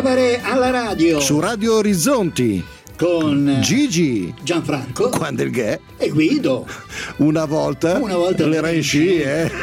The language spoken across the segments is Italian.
Cabaret alla radio. Su Radio Orizzonti. Con Gigi, Gianfranco, Quando il Ghè e Guido. Una volta l'era in sci,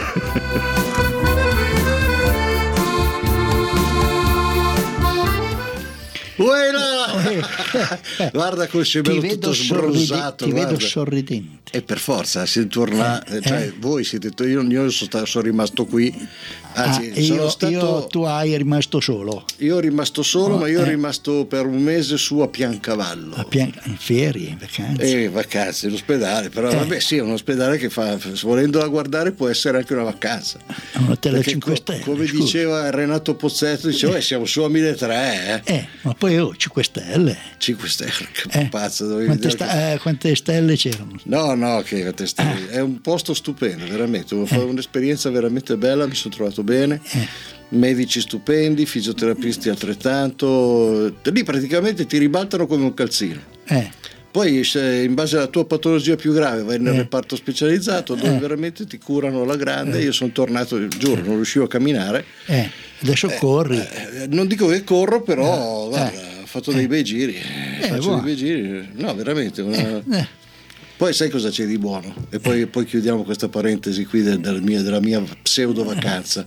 Guarda come sei bello, tutto sbronzato. Ti vedo sorridente. E per forza, si torna, cioè voi siete, io sono rimasto qui. Anzi, tu hai rimasto solo. Io ho rimasto solo, ma io ho rimasto per un mese su a Piancavallo. In ferie, in vacanze. Vacanze, in ospedale, però vabbè sì, è un ospedale che fa, volendola guardare può essere anche una vacanza. Un hotel a 5 stelle. Come diceva Renato Pozzetto, diceva siamo su a 1.300. Ma poi 5 stelle. 5 stelle, che pazzo. Quante stelle c'erano? No, che quante stelle. È un posto stupendo, veramente, un'esperienza veramente bella, mi sono trovato bene, medici stupendi, fisioterapisti altrettanto, lì praticamente ti ribaltano come un calzino. Poi in base alla tua patologia più grave vai nel reparto specializzato dove veramente ti curano alla grande. Io sono tornato, giuro, non riuscivo a camminare. Adesso corri. Non dico che corro, però guarda, ho fatto dei bei giri. Faccio dei bei giri. No, veramente. Poi sai cosa c'è di buono? E poi chiudiamo questa parentesi qui della mia pseudo vacanza.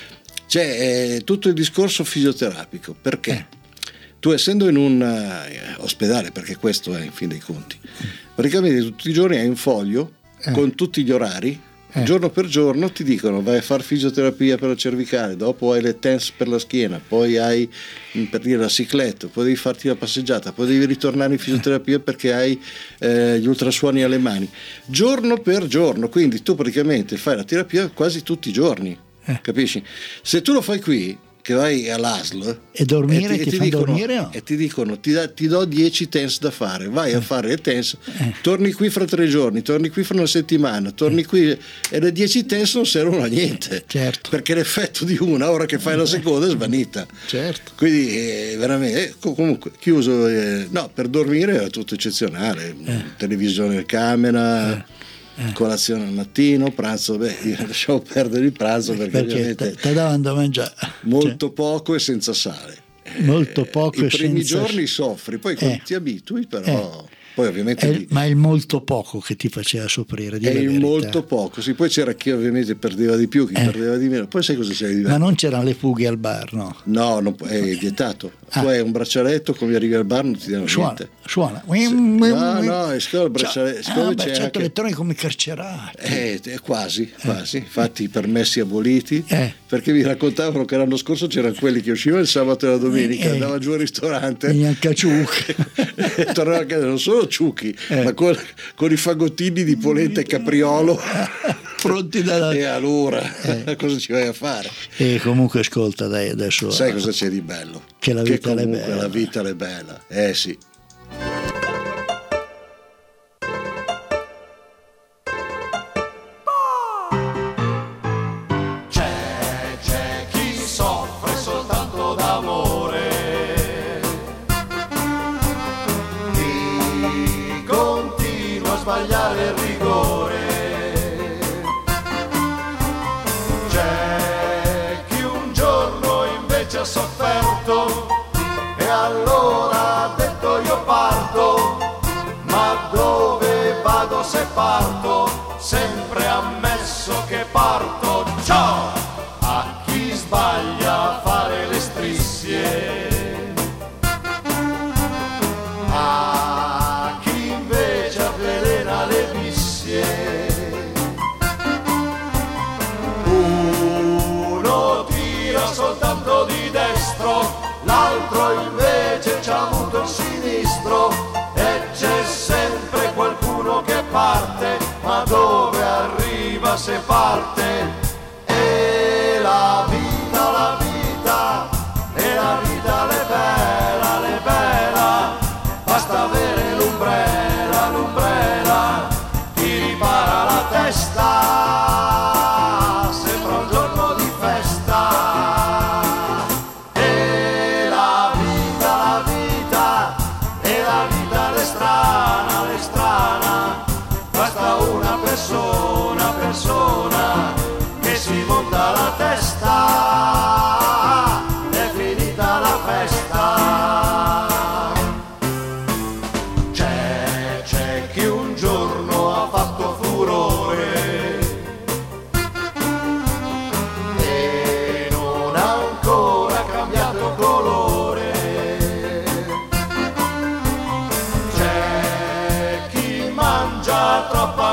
C'è tutto il discorso fisioterapico. Perché? Tu essendo in un ospedale, perché questo è in fin dei conti, praticamente tutti i giorni hai un foglio con tutti gli orari. Giorno per giorno ti dicono vai a fare fisioterapia per la cervicale, dopo hai le TENS per la schiena, poi hai per dire la cicletta, poi devi farti la passeggiata, poi devi ritornare in fisioterapia perché hai gli ultrasuoni alle mani, giorno per giorno. Quindi tu praticamente fai la terapia quasi tutti i giorni, capisci? Se tu lo fai qui, che vai all'ASL e dormire, ti fanno dormire, no? E ti dicono ti do 10 TENS da fare, vai a fare le TENS, torni qui fra 3 giorni, torni qui fra una settimana, torni qui, e le 10 TENS non servono a niente, certo, perché l'effetto di una ora che fai la seconda è svanita, certo. Quindi veramente comunque chiuso, no, per dormire era tutto eccezionale, televisione in camera, colazione al mattino, pranzo, io lasciamo perdere il pranzo perché ovviamente ti davano da mangiare molto poco e senza sale, molto poco i primi giorni soffri, poi quando ti abitui però poi ovviamente ma è il molto poco che ti faceva soffrire, è il molto poco, sì. Poi c'era chi ovviamente perdeva di più, chi perdeva di meno, poi sai cosa c'è di diverso? Ma non c'erano le fughe al bar, no? No, è vietato. Tu hai un braccialetto, come arrivi al bar non ti danno niente. Suona. No, è il braccialetto elettronico come carcerato. Quasi. Infatti i permessi aboliti, perché mi raccontavano che l'anno scorso c'erano quelli che uscivano il sabato e la domenica, andavano giù al ristorante e tornavano a casa, non solo ciucchi, ma con i fagottini di polenta e capriolo pronti da e allora cosa ci vai a fare? E comunque ascolta, dai, adesso sai cosa c'è di bello? Che la vita è bella. La vita è bella, sì. C'è chi soffre soltanto d'amore, chi continua a sbagliare il rigore, c'è chi un giorno invece ha sofferto e allora ha detto io parto, ma dove vado se parto? Sempre ammesso che parto. Ciao a chi sbaglia a fare le strisce, a chi invece avvelena le vissie. Uno tira soltanto di destro, l'altro invece c'ha avuto il sinistro, e c'è sempre qualcuno che parte, ma dove arriva se parte? E la vita l'è bella, basta avere l'umbrella, ti ripara la testa, sembra un giorno di festa. E la vita l'è strana, basta una persona che si monta la testa, è finita la festa.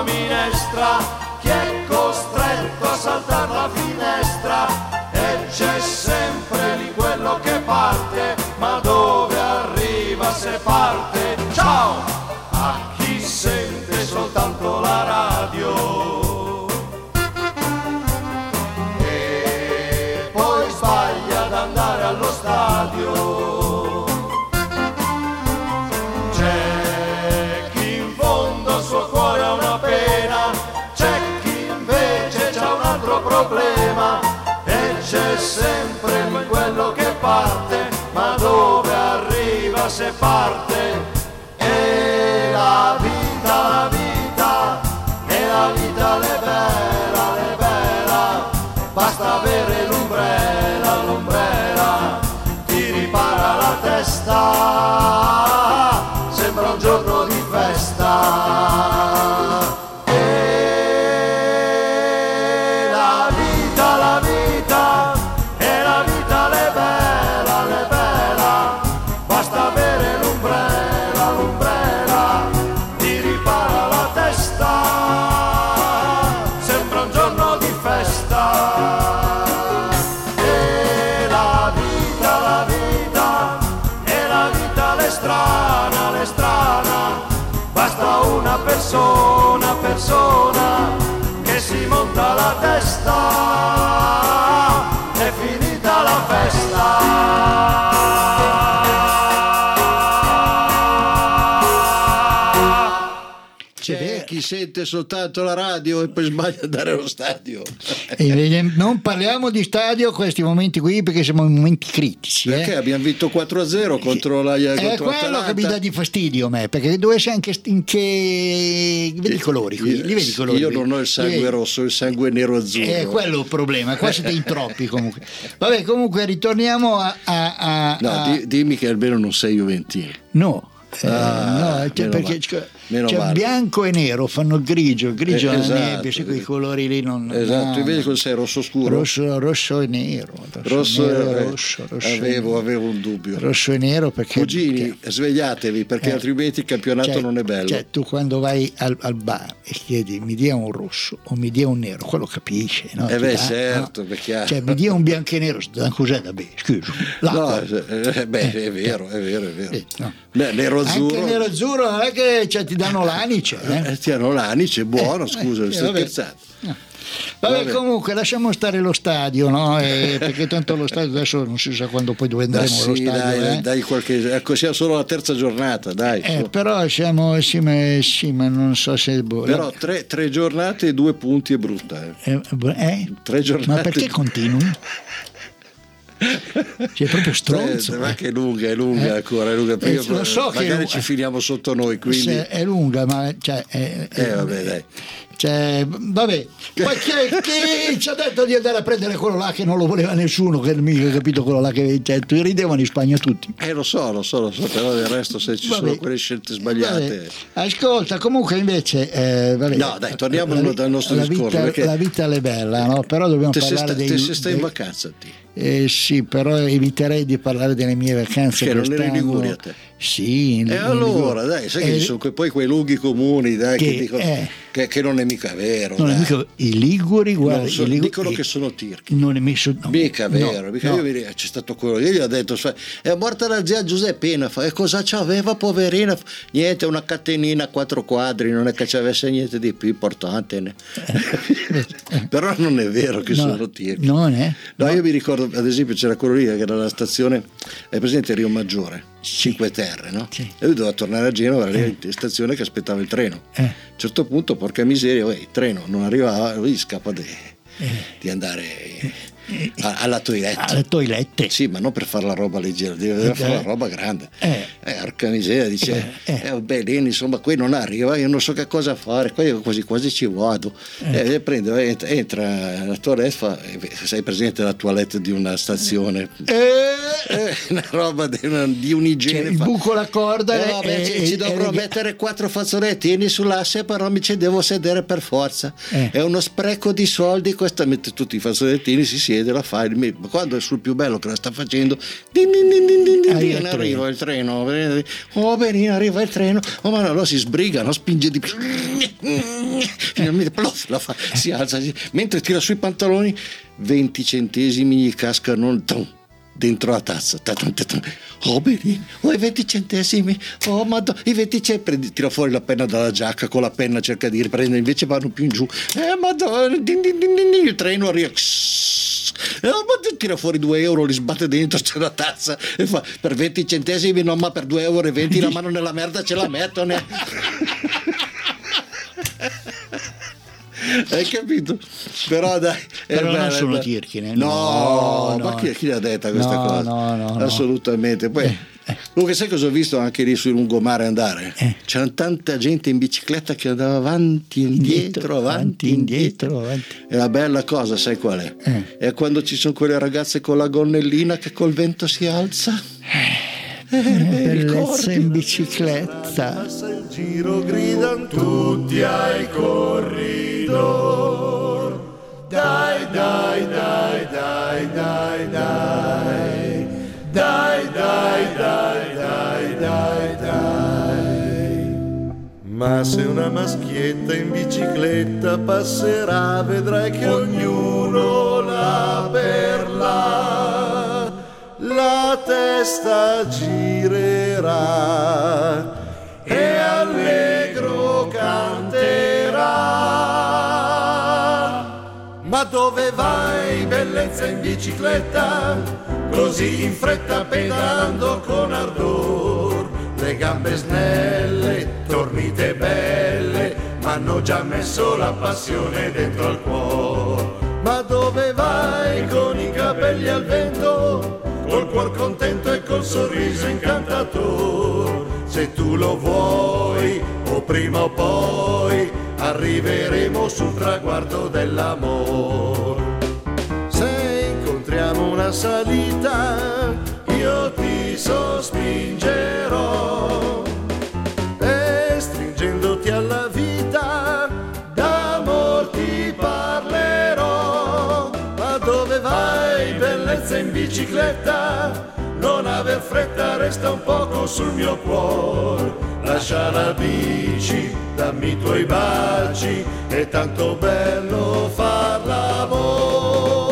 la minestra, chi è costretto a saltare la finestra, e c'è sempre lì quello che parte, ma dove arriva se parte. Ciao a chi sente soltanto la radio e poi sbaglia ad andare allo stadio. C'è chi in fondo al suo cuore ha una pena, c'è chi invece c'ha un altro problema, e c'è sempre lui quello che parte, ma dove arriva se parte. E la vita le bella, basta avere l'ombrella, ti ripara la testa, sembra un giorno di festa. E la vita le bella, basta avere l'ombrella, ti ripara la testa, sembra un giorno di festa. E la vita l'è strana, basta una persona che si monta la testa, è finita la festa. C'è chi sente soltanto la radio e poi sbaglia ad andare allo stadio. Non parliamo di stadio questi momenti qui, perché siamo in momenti critici. Perché abbiamo vinto 4-0 contro la è quello che mi dà di fastidio a me, perché dove sei anche in che vedi i colori qui? Li vedi i colori? Io qui? non ho il sangue rosso, ho il sangue nero azzurro. È quello il problema, qua siete in troppi comunque. Vabbè, comunque ritorniamo dimmi che almeno non sei juventino. No, perché bianco e nero fanno il grigio esatto, nebbia, sì, quei colori lì non. Esatto, invece cosa sei, rosso scuro? Rosso e nero. Rosso. Avevo un dubbio. Rosso e nero perché. Cugini, svegliatevi, perché altrimenti il campionato non è bello. Cioè, tu quando vai al bar e chiedi mi dia un rosso o mi dia un nero, quello capisce, no? Certo, perché cioè mi dia un bianco e nero, cos'è da bere? Scusa. È vero. No. Nero azzurro. Anche nero azzurro non è che ti danno l'anice. Ti danno l'anice, buono, scusa, sto scherzando. Vabbè, comunque lasciamo stare lo stadio, no? Perché tanto lo stadio adesso non si sa quando poi dove andremo allo stadio. Dai ecco, sia solo la terza giornata, dai. Però siamo sì, ma non so se. Però tre giornate e 2 punti è brutta. 3 giornate. Ma perché continui? C'è proprio stronzo. Ma che è lunga ancora, è lunga. Lo so magari che ci finiamo sotto noi, quindi. È lunga, ma vabbè, dai. Vabbè, poi chi ci ha detto di andare a prendere quello là che non lo voleva nessuno, che non mi ha capito quello là che ridevano in Spagna tutti. Lo so, però del resto se ci sono quelle scelte sbagliate. Ascolta, comunque invece no, dai, torniamo dal nostro discorso. La vita è bella, no? Però dobbiamo parlare te stai in vacanza te. Sì, però eviterei di parlare delle mie vacanze. Che non eri in Liguria te? Sì. Allora, dai, sai che ci sono poi quei luoghi comuni, dai, che dicono che non è mica vero. Non è mica, i liguri, guarda, dicono che sono tirchi. Non è mica vero. Io c'è stato quello, io gli ho detto, è morta la zia Giuseppina, e cosa c'aveva, poverina? Niente, una catenina a 4 quadri, non è che ci avesse niente di più importante. Però non è vero che sono tirchi. Non è? No, io mi ricordo, ad esempio, c'era quello lì che era la stazione, è presente Rio Maggiore? 5 Terre, no? Sì. E lui doveva tornare a Genova, era in stazione che aspettava il treno. A un certo punto, porca miseria, il treno non arrivava, lui scappa di andare alla toilette. Sì, ma non per fare la roba leggera, deve fare la roba grande. Porca miseria, dice Bellini, insomma, qui non arriva, io non so che cosa fare, qua io quasi ci vado. Entra alla toilette, sei presente la toilette di una stazione, una roba di un'igiene, il buco la corda, ci dovrò mettere 4 fazzolettini sull'asse, però mi ci devo sedere per forza, è uno spreco di soldi, questa mette tutti i fazzolettini, si siede, la fa, ma quando è sul più bello che la sta facendo, arriva il treno, benino, arriva il treno, ma no, allora si sbriga, no, spinge di più, finalmente la fa, si alza, mentre tira sui pantaloni, 20 centesimi gli cascano dentro la tazza. Oh benino, i 20 centesimi, oh madonna, i 20 centesimi, tira fuori la penna dalla giacca, con la penna cerca di riprendere, invece vanno più in giù, madonna, il treno arriva, tira fuori 2 euro, li sbatte dentro, c'è la tazza e fa, per 20 centesimi no, ma per 2,20 euro la mano nella merda ce la mettono. Hai capito? Però dai, non sono tirchine. No, ma chi l'ha detta questa cosa? No. Assolutamente. Poi comunque sai cosa ho visto anche lì sul lungomare andare? C'era tanta gente in bicicletta che andava avanti, indietro. E la bella cosa, sai qual è? È quando ci sono quelle ragazze con la gonnellina che col vento si alza. Bellezza in bicicletta. Passa il giro, gridano tutti ai corridor. Dai, dai, dai, dai, dai, dai. Dai, dai, dai, dai, dai, dai. Ma se una maschietta in bicicletta passerà, vedrai che ognuno la per la testa girerà e allegro canterà. Ma dove vai, bellezza in bicicletta, così in fretta pedalando con ardor? Le gambe snelle, tornite belle, m'hanno già messo la passione dentro al cuore. Ma dove vai con i capelli al vento, col cuor contento e col sorriso incantator? Se tu lo vuoi, o prima o poi, arriveremo sul traguardo dell'amor. Se incontriamo una salita, io ti sospingerò e stringendoti alla vita, d'amor ti parlerò. Ma dove vai, bellezza in bicicletta? Non aver fretta, resta un poco sul mio cuore. Lascia la bici, dammi i tuoi baci, è tanto bello far l'amor.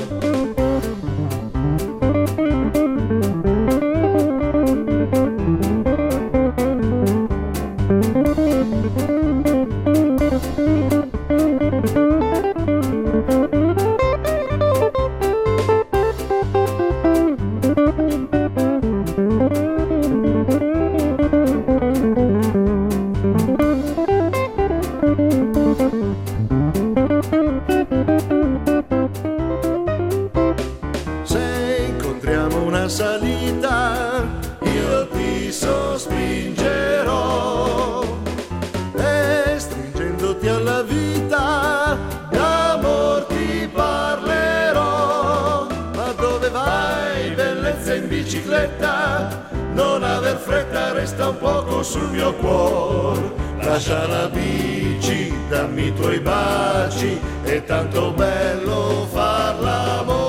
Salita, io ti sospingerò e stringendoti alla vita, d'amor ti parlerò. Ma dove vai, bellezza in bicicletta? Non aver fretta, resta un poco sul mio cuore. Lascia la bici, dammi i tuoi baci, è tanto bello far l'amore.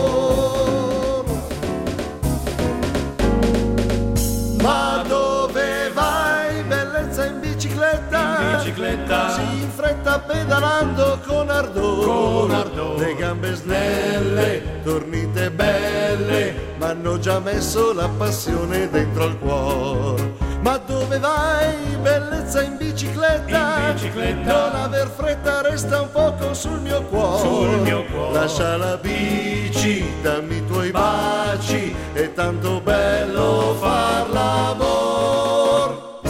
Ma dove vai, bellezza in bicicletta? Così in fretta pedalando con ardor. Le gambe snelle, tornite belle, m'hanno già messo la passione dentro al cuore. Ma dove vai, bellezza in bicicletta? Non aver fretta, resta un poco sul mio cuore. Lascia la bici, dammi i tuoi baci, è tanto bello far l'amor.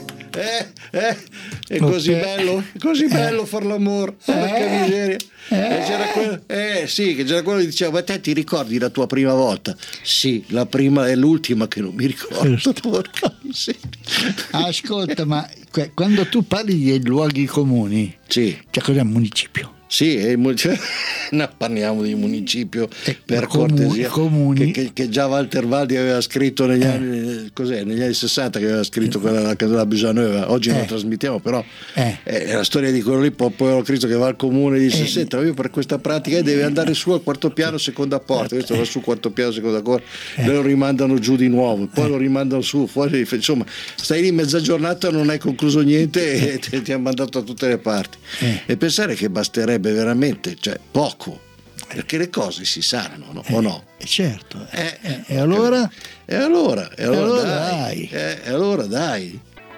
È così bello far l'amor. Porca miseria. E c'era quello, sì, che c'era quello che diceva: ma te ti ricordi la tua prima volta? Sì, la prima è l'ultima che non mi ricordo. Porca miseria. Ascolta, ma quando tu parli dei luoghi comuni, sì, cioè cos'è un municipio? Sì, no, parliamo di municipio per cortesia, comuni. Che già Walter Valdi aveva scritto negli anni, negli anni 60, che aveva scritto quella la Casola Bisanova. Oggi non la trasmettiamo, però è la storia di quello lì. Poi avevo scritto che va al comune e dice: senta, io per questa pratica deve andare su al quarto piano, seconda porta. Questo va su quarto piano, seconda porta, lo rimandano giù di nuovo, poi lo rimandano su, fuori. Insomma, stai lì mezza giornata, non hai concluso niente e ti hanno mandato a tutte le parti. E pensare che basterebbe veramente, cioè poco, perché le cose si sanno, no? O no? Certo. E allora? E allora dai. E allora dai.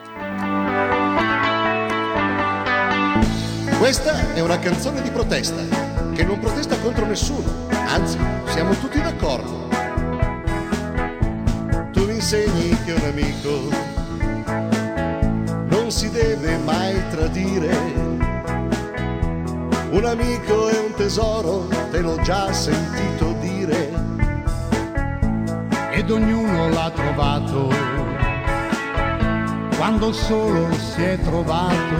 Questa è una canzone di protesta, che non protesta contro nessuno, anzi, siamo tutti d'accordo. Tu mi insegni che un amico non si deve mai tradire. Un amico è un tesoro, te l'ho già sentito dire. Ed ognuno l'ha trovato quando solo si è trovato.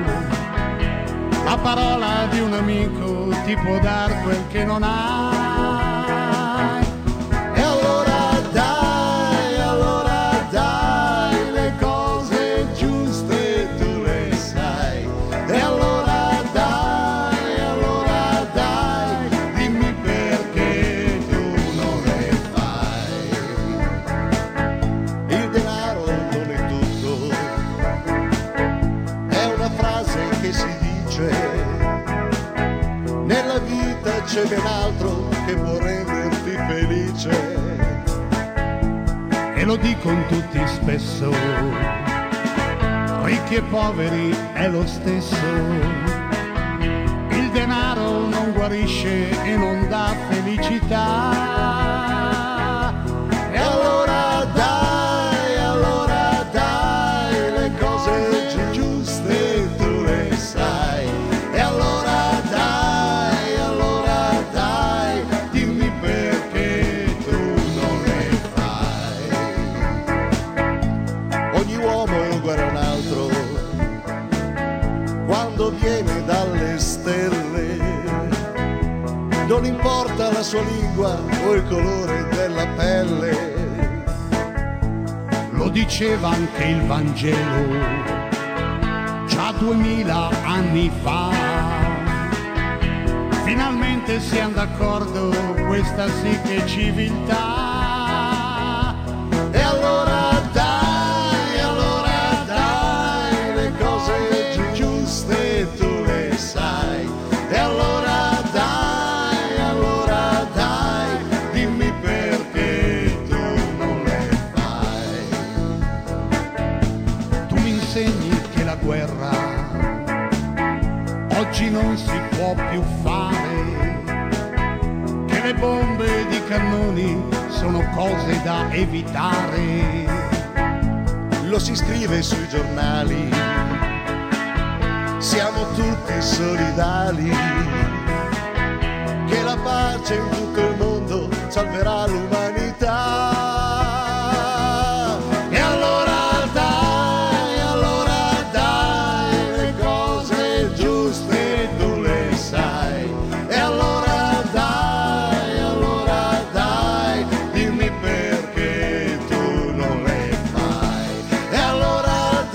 La parola di un amico ti può dar quel che non hai. E allora dai, le cose giuste tu le sai. E allora dai, dimmi perché tu non le fai. Il denaro non è tutto, è una frase che si dice. Nella vita c'è ben altro che può renderti felice. E lo dicono tutti spesso, ricchi e poveri è lo stesso. Il denaro non guarisce e non dà felicità. E allora dai, le cose giuste tu le sai. E allora dai, dimmi perché tu non le fai. Ogni uomo è uguale a un altro quando viene dalle stelle. Non importa la sua lingua o il colore della pelle. Lo diceva anche il Vangelo già 2000 anni fa. Finalmente siamo d'accordo, questa sì che è civiltà. E allora dai, le cose giuste tu le sai. E allora dai, dimmi perché tu non le fai. Tu mi insegni che la guerra oggi non si può più fare, che le bombe di cannoni sono cose da evitare. Lo si scrive sui giornali, siamo tutti solidali, che la pace in tutto il mondo salverà l'umanità. E allora dai, le cose giuste tu le sai. E allora dai, dimmi perché tu non le fai. E allora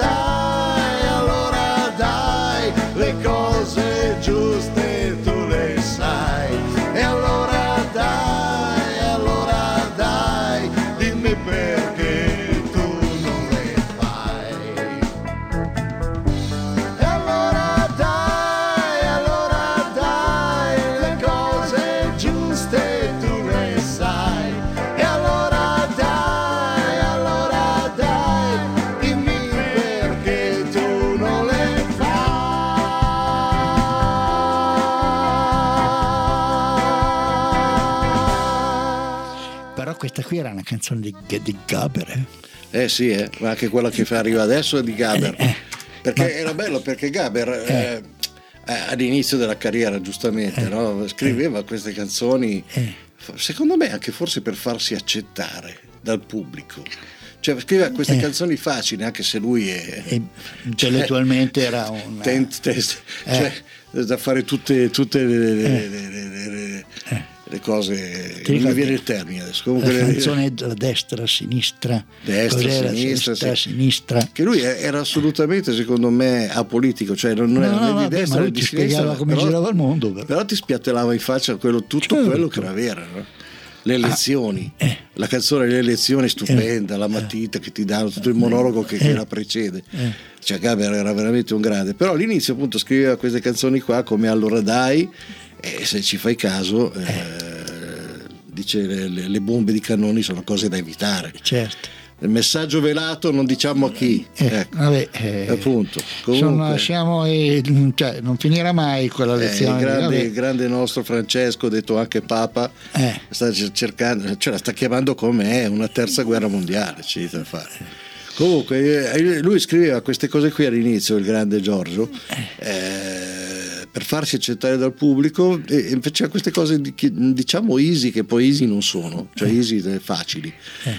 dai, le cose giuste tu le sai. E allora dai, dimmi perché tu non le fai. E allora dai, le cose giuste tu le sai. E allora dai, dimmi perché tu non le fai. Però questa qui era una canzone di Gaber. Sì, ma anche quella che arriva adesso è di Gaber. Perché era bello, perché Gaber all'inizio della carriera, giustamente, no? Scriveva queste canzoni, secondo me anche forse per farsi accettare dal pubblico. Cioè scriveva queste canzoni facili, anche se lui è intellettualmente era un cioè, da fare tutte le cose, non mi viene il termine adesso. Comunque la canzone della destra, sinistra, sinistra, che lui era assolutamente, secondo me, apolitico, cioè non era né di destra né di sinistra, come girava il mondo, però ti spiattellava in faccia quello che era vero, no? Le elezioni, la canzone Le elezioni stupenda, la matita che ti danno, tutto il monologo che la precede, cioè Gaber era veramente un grande, però all'inizio appunto scriveva queste canzoni qua come Allora dai, e se ci fai caso dice le bombe di cannoni sono cose da evitare, certo. Il messaggio velato non diciamo a chi, ecco. Appunto. Comunque, cioè, non finirà mai quella lezione. Il grande nostro Francesco, detto anche Papa, sta cercando, cioè la sta chiamando come una terza guerra mondiale, c'è da fare. Comunque lui scriveva queste cose qui all'inizio, il grande Giorgio, per farsi accettare dal pubblico, e faceva queste cose diciamo easy, che poi easy non sono, cioè easy facili,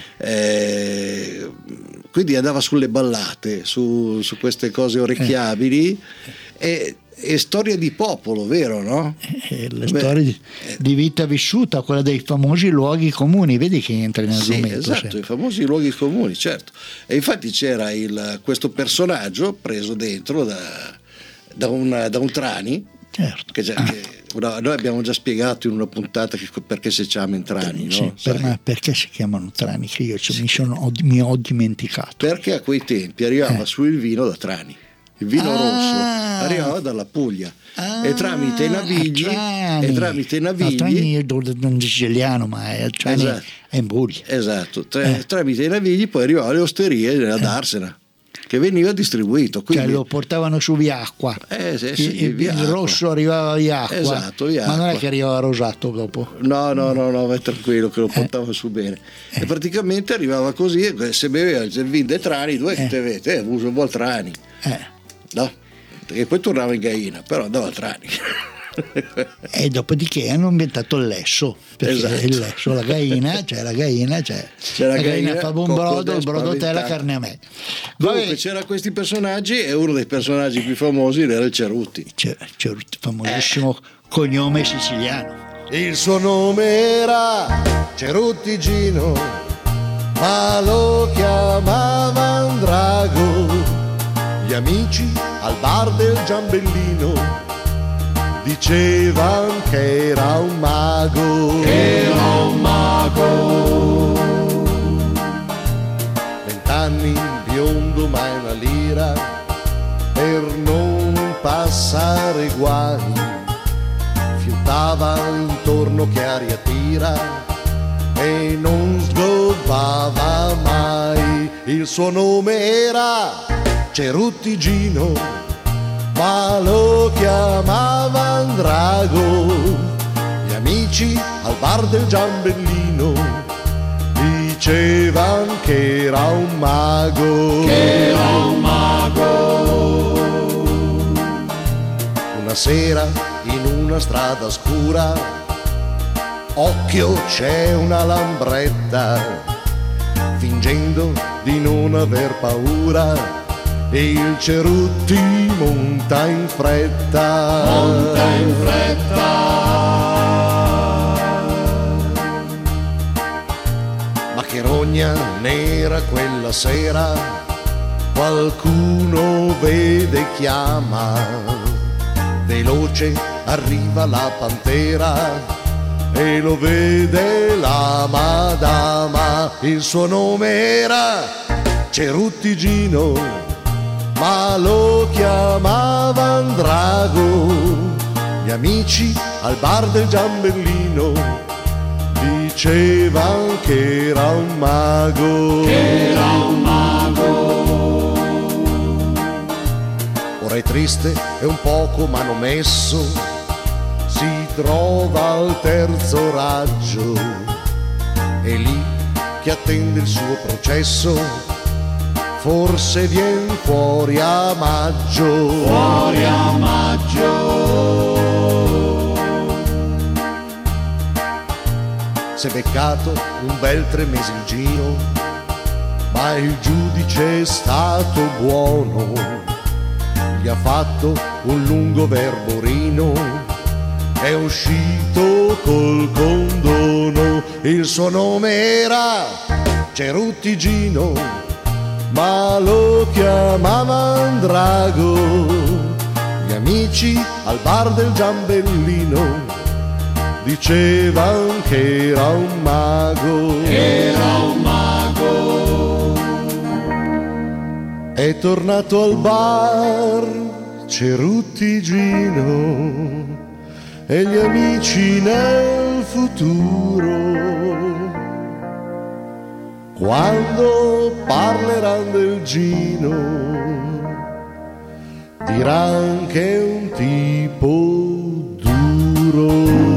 quindi andava sulle ballate, su queste cose orecchiabili, e storia di popolo, vero, no? Le storie di vita vissuta, quella dei famosi luoghi comuni, vedi che entra in argomento. Esatto, sempre. I famosi luoghi comuni, certo. E infatti c'era questo personaggio preso dentro da un Trani, certo. Noi abbiamo già spiegato in una puntata perché si chiamano Trani, no? Ma perché si chiamano Trani? Che io mi ho dimenticato. Perché a quei tempi arrivava su il vino da Trani. Il vino rosso arrivava dalla Puglia, e tramite i Navigli, Trani è non siciliano, ma è in Puglia. Esatto, tramite i Navigli poi arrivava alle osterie ad Arsena, che veniva distribuito, quindi lo portavano su via acqua. Il rosso arrivava via acqua, esatto, via ma non acqua. è che arrivava rosato dopo. No, vai tranquillo che lo portava su bene. E praticamente arrivava così, se beveva il vino dei Trani, che te avete, uso un po' Trani. No, perché poi tornava in Gaina, però andava a Trani. E dopodiché hanno inventato il lesso, perché il lesso, la gaina fa buon brodo, il brodo te, la carne a me. Comunque c'era questi personaggi, e uno dei personaggi più famosi era il Cerutti. Cerutti, famosissimo cognome siciliano. Il suo nome era Cerutti Gino, ma lo chiamavano Drago. Gli amici al bar del Giambellino dicevano che era un mago. 20 anni, biondo ma una lira, per non passare guai, fiutava intorno che aria tira e non sgobbava mai. Il suo nome era Cerutti Gino, ma lo chiamavano Drago. Gli amici al bar del Giambellino dicevano che era un mago. Una sera in una strada scura, occhio c'è una lambretta, fingendo di non aver paura, e il Cerutti monta in fretta. Ma che rogna nera quella sera, qualcuno vede e chiama, veloce arriva la pantera e lo vede la madama. Il suo nome era Cerutti Gino, ma lo chiamavano Drago. Gli amici al bar del Giambellino dicevano che era un mago. Ora è triste e un poco manomesso, si trova al terzo raggio, è lì che attende il suo processo. Forse vien fuori a maggio. S'è beccato un bel 3 mesi in giro, ma il giudice è stato buono, gli ha fatto un lungo verborino, è uscito col condono. Il suo nome era Cerutti Gino, ma lo chiamavano Drago. Gli amici al bar del Giambellino dicevano che era un mago. Era un mago. È tornato al bar Cerutti Gino e gli amici nel futuro, quando parleranno del Gino, diranno che è un tipo duro.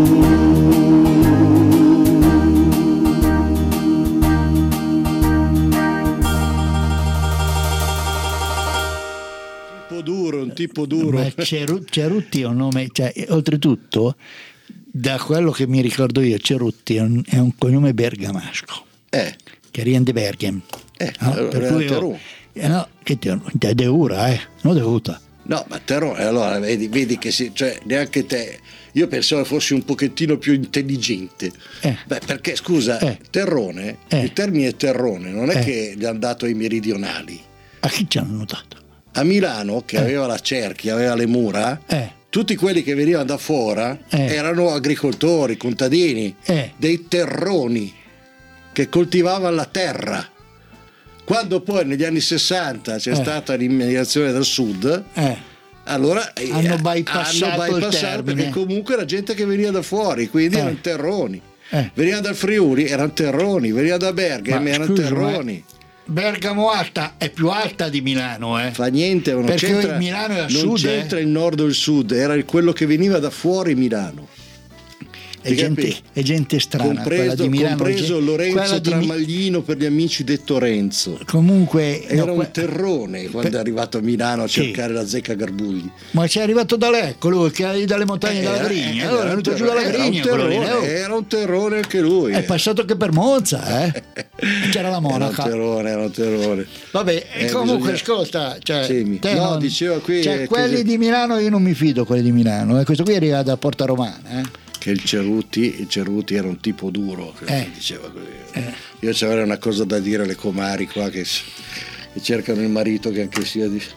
Un tipo duro. Ma Cerutti è un nome, cioè, oltretutto, da quello che mi ricordo io, Cerutti è un cognome bergamasco, che rende Bergen. No? Allora, per cui no, che te deura, non devuta. No, ma Terrone, allora vedi che cioè, neanche te. Io pensavo fossi un pochettino più intelligente. Beh, perché scusa, Terrone, il termine terrone non è che gli hanno dato ai meridionali. A chi ci hanno notato? A Milano, che aveva la cerchia, aveva le mura, tutti quelli che venivano da fuori erano agricoltori, contadini, dei terroni che coltivavano la terra. Quando poi negli anni 60 c'è stata l'immigrazione dal sud, allora hanno bypassato il termine, perché comunque era gente che veniva da fuori, quindi erano terroni. Veniva dal Friuli, erano terroni, veniva da Bergamo, erano terroni. Bergamo alta è più alta di Milano, Fa niente, non perché c'entra, Milano è a non sud, c'entra il nord o il sud, era quello che veniva da fuori Milano. È gente strana, quella di Milano, compreso Lorenzo Tramaglino per gli amici detto Renzo. Comunque era un terrone quando è arrivato a Milano a cercare la zecca Garbugli. Ma c'è arrivato da Lecco lui, che è dalle montagne della Grigna, allora è venuto giù dalla Grigna, era un terrone anche lui. È passato che per Monza, c'era la monaca. Era un terrone. Vabbè, comunque ascolta, diceva qui, quelli di Milano io non mi fido, quelli di Milano, questo qui arriva da Porta Romana, che il Cerutti era un tipo duro, diceva così. Io c'avevo una cosa da dire alle comari qua che cercano il marito che anche sia di...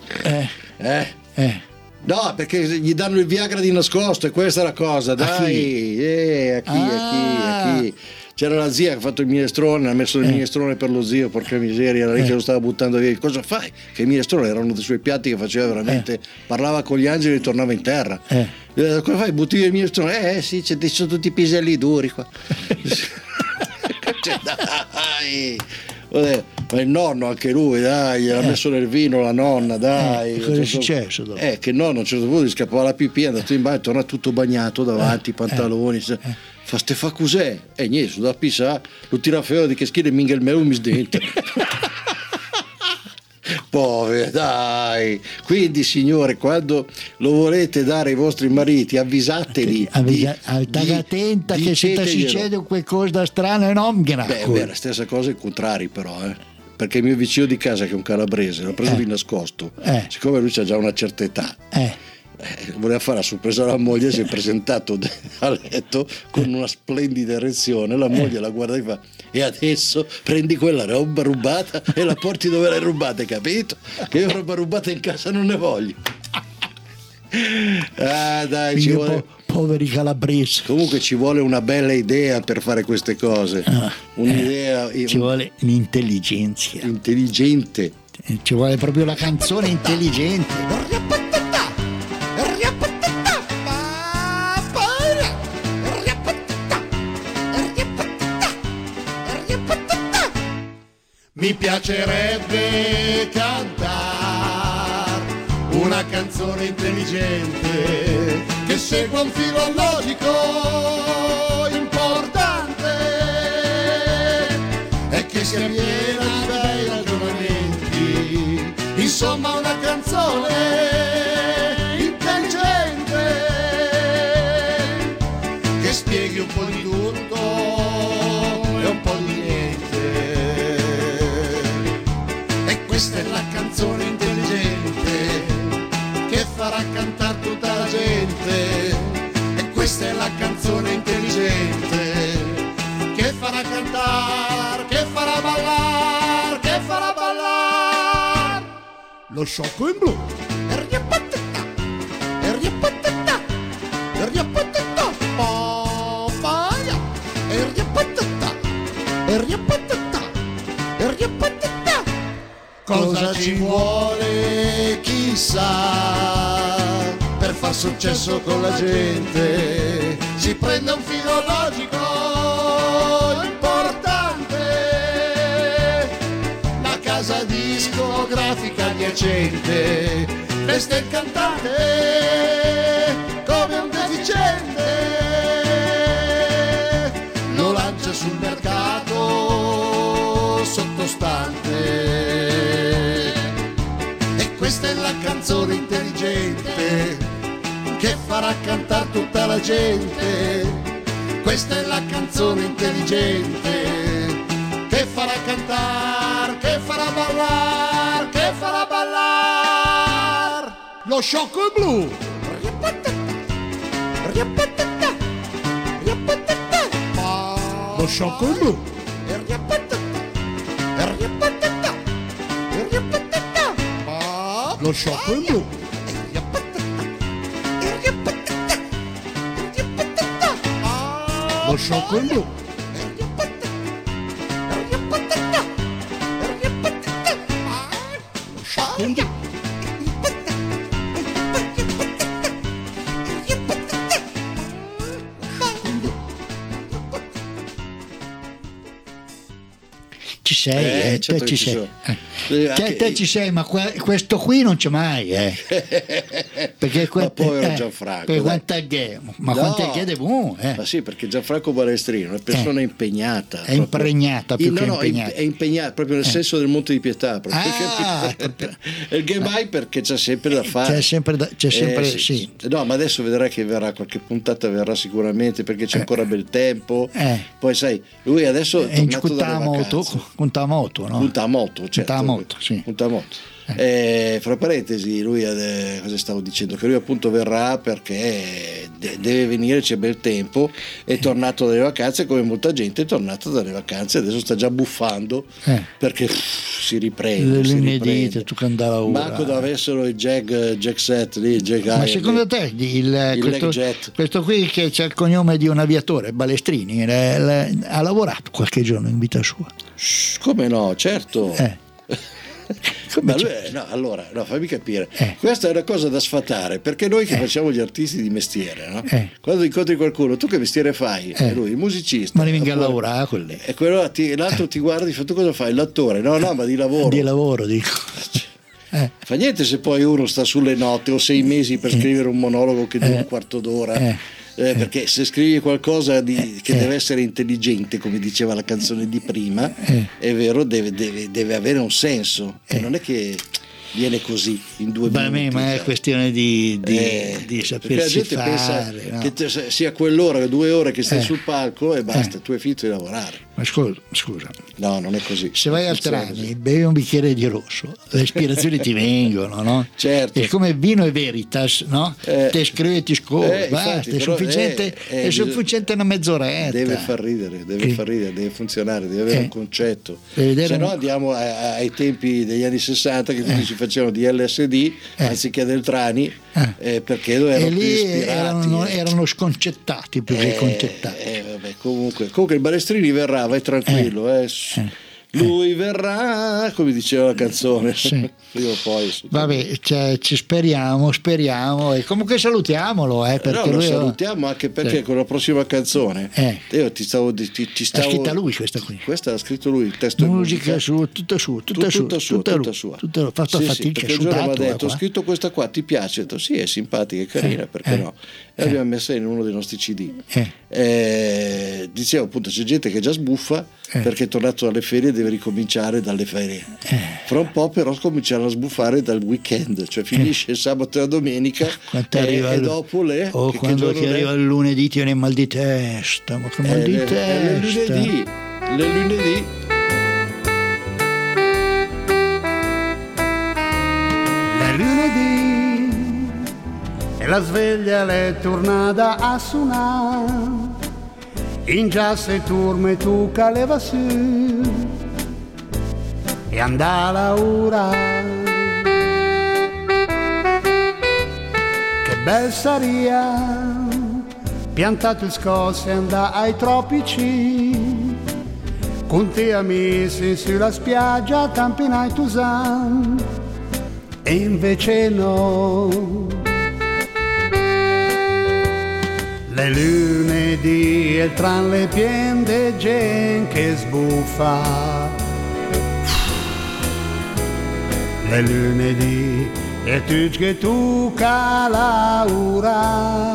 No, perché gli danno il Viagra di nascosto, e questa è la cosa, dai. A chi? C'era la zia che ha fatto il minestrone, ha messo il minestrone per lo zio, porca miseria, era lì che lo stava buttando via. Cosa fai? Che il minestrone era uno dei suoi piatti che faceva veramente, parlava con gli angeli e tornava in terra. Cosa fai? Butti via il minestrone? Sì, ci sono tutti i piselli duri qua. Dai. Ma il nonno anche lui, dai, gliel'ha messo nel vino la nonna, dai. Cosa è successo dopo? Che il nonno a un certo punto gli scappava la pipì, è andato in bagno, torna tutto bagnato davanti, i pantaloni. Fa cos'è? E niente, sono da pissare, lo tira fuori di che schile e minga il meu mi sdente. Povero, dai. Quindi signore, quando lo volete dare ai vostri mariti, avvisateli. Attenta che se ti succede qualcosa strano non Beh, la stessa cosa è il contrario però, perché il mio vicino di casa, che è un calabrese, l'ha preso di nascosto, siccome lui ha già una certa età, voleva fare la sorpresa alla moglie, si è presentato a letto con una splendida erezione, la moglie la guarda e fa: e adesso prendi quella roba rubata e la porti dove l'hai rubata, capito? Che io roba rubata in casa non ne voglio. Dai, ci vuole... poveri calabresi. Comunque ci vuole una bella idea per fare queste cose, un'idea, ci vuole l'intelligenza intelligente, ci vuole proprio la canzone intelligente. Mi piacerebbe cantare una canzone intelligente che segua un filo logico importante e che sia piena di bei ragionamenti, insomma una canzone intelligente che spieghi un po' di tutto e un po' di niente. Questa è la canzone intelligente che farà la canzone intelligente che farà cantare, che farà ballare, che farà ballare lo sciocco in blu. Cosa ci vuole chissà per far successo con la gente? Si prende un filo logico importante, la casa discografica adiacente veste il cantante come un deficiente, lo lancia sul mercato sottostante. Questa è la canzone intelligente che farà cantare tutta la gente. Questa è la canzone intelligente che farà cantare, che farà ballare, che farà ballare lo sciocco in blu. Lo sciocco in blu. Lo sciocco in blu. Lo sciocco in blu. Lo sciocco in blu. Ci sei, certo te ci sei. Te ci sei, ma questo qui non c'è mai, perché ma povero Gianfranco, per quant'è che è buono, Ma sì, perché Gianfranco Balestrino è una persona impegnata, è impregnata, più che impegnata. È impegnata proprio nel senso del Monte di Pietà, è il Gemai, perché c'è sempre da fare, c'è sempre sì. No, ma adesso vedrai che verrà qualche puntata, verrà sicuramente, perché c'è ancora bel tempo. Poi sai, lui adesso è tornato dalle vacanze. Punta a moto, no? Punta a moto, certo. Sì. Punta a moto. Fra parentesi, lui cosa stavo dicendo? Che lui appunto verrà perché deve venire, c'è bel tempo, è tornato dalle vacanze come molta gente è tornata dalle vacanze, adesso sta già buffando perché si riprende. Tu che andava ora. Manco da avessero il jack set lì, ma secondo te questo qui che c'è il cognome di un aviatore, Balestrini, ha lavorato qualche giorno in vita sua? Come no, certo. Ma lui, allora, fammi capire. Questa è una cosa da sfatare, perché noi che facciamo gli artisti di mestiere, no? Quando incontri qualcuno, tu che mestiere fai? Lui, il musicista. Ma ne venga a lavorare quelli. E quello l'altro ti guarda e fa: tu cosa fai? L'attore? No, ma di lavoro. Di lavoro, dico. Fa niente se poi uno sta sulle note o 6 mesi per scrivere un monologo che dura un quarto d'ora. Perché se scrivi qualcosa che deve essere intelligente, come diceva la canzone di prima, è vero, deve avere un senso, e non è che viene così in 2 minuti. Ma è questione di sapersi la gente fare, pensa che sia quell'ora, 2 ore che stai sul palco e basta, tu hai finito di lavorare. Ma scusa, no, non è così. Se vai al Trani, bevi un bicchiere di rosso, le ispirazioni ti vengono, no? Certo. E come Vino e Veritas, no? Te scrivi e ti scorri, basta, è sufficiente una mezz'oretta. Deve far ridere, deve funzionare, deve avere un concetto. Se no andiamo ai tempi degli anni 60 che tutti si facevano di LSD anziché del Trani, perché erano più ispirati. Erano sconcettati più che concettati. Comunque il Balestrini verrà, vai tranquillo. Lui verrà, come diceva la canzone. Prima o poi. Vabbè, ci speriamo, e comunque salutiamolo, perché lo salutiamo anche perché con la prossima canzone io ti stavo ha scritta lui questa qui. Questa l'ha scritto lui, il testo musica tutta sua, fatto a fatica, perché il giorno mi ha detto: ho scritto questa qua, ti piace? Ho detto sì, è simpatica, è carina, perché no? E l'abbiamo messa in uno dei nostri CD. Dicevo appunto, c'è gente che già sbuffa perché è tornato dalle ferie, deve ricominciare dalle ferie. Fra un po' però comincerà a sbuffare dal weekend, cioè finisce il sabato e la domenica e dopo quando arriva il lunedì ti viene mal di testa, ma che mal di testa. Le lunedì e la sveglia l'è tornata a suonare, in già se turme tu caleva su e andava ora. Che bel saria, piantato il scosse e andà ai tropici, con te amici sulla spiaggia tampinai Tusan, e invece no. Le lunedì e tra le piende gente che sbuffa, le lunedì e tu che tu calaura,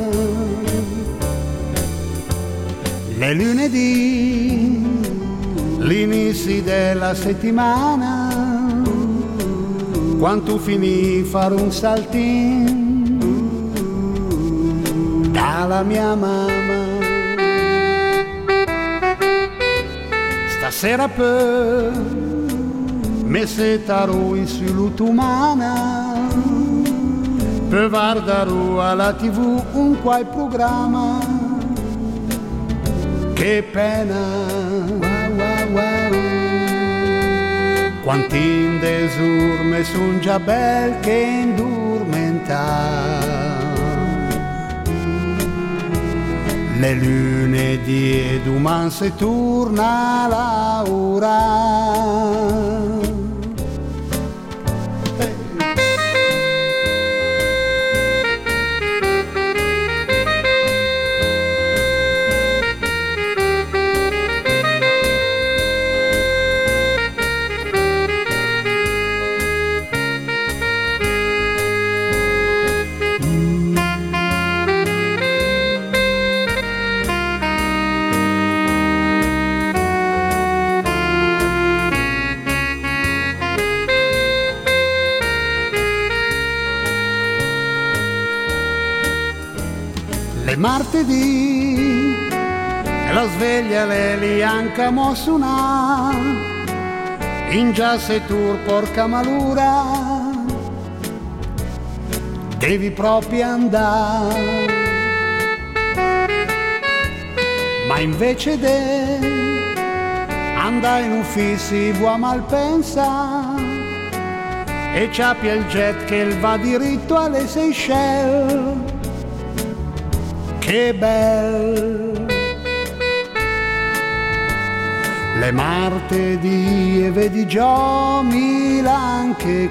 le lunedì l'inizio della settimana, quando finì fare un saltin dalla mia mamma. Stasera per me settarò in saluto umana, per guardare alla TV un qual programma. Che pena, wow, wow, wow. Quanti in desurme son già bel che indurmenta. Le lunedì e domani se torna a lavorare. Martedì e la sveglia lei anche mosso una, in già se tour porca malura, devi proprio andare, ma invece de andare in ufficio vuoi malpensa e c'appia il jet che va diritto alle Seychelles. Che bel, le martedì e vedi già Milan che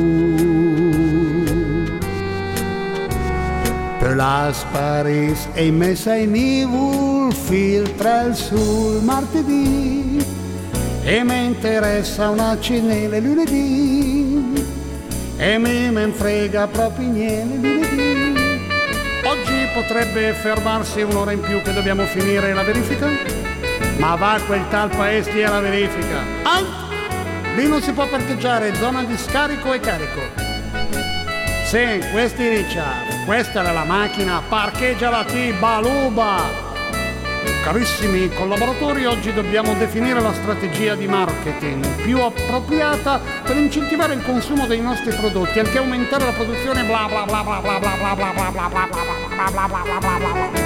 per las Paris e messa in Nivul filtra il sul martedì e mi interessa una cinele lunedì e mi frega proprio niente lunedì. Oggi potrebbe fermarsi un'ora in più che dobbiamo finire la verifica? Ma va quel tal paese lì alla verifica. Lì non si può parcheggiare, zona di scarico e carico. Sì, questi Richard, questa è la macchina, parcheggiala ti baluba. Carissimi collaboratori, oggi dobbiamo definire la strategia di marketing più appropriata per incentivare il consumo dei nostri prodotti, anche aumentare la produzione bla bla bla bla bla bla bla bla bla bla bla bla bla bla bla bla bla.